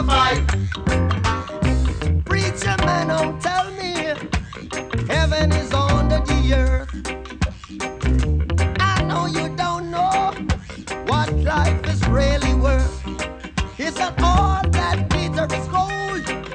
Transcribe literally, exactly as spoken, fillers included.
a fight. Preacher man, don't tell me heaven is under the earth. I know you don't know what life is really worth. It's not all that glitter is gold.